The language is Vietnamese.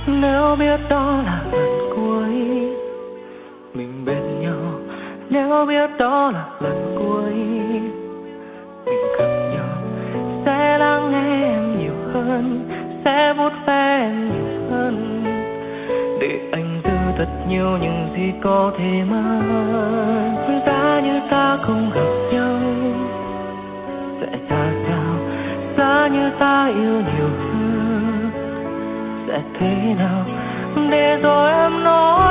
Nếu biết đó là lần cuối mình bên nhau, nếu biết đó là lần cuối mình gặp nhau, sẽ lắng nghe em nhiều hơn, sẽ vuốt ve em nhiều hơn, để anh giữ thật nhiều những gì có thể mất. Giá như ta không gặp nhau sẽ ra sao, giá như ta yêu nhiều hơn sẽ thế nào, để rồi em nói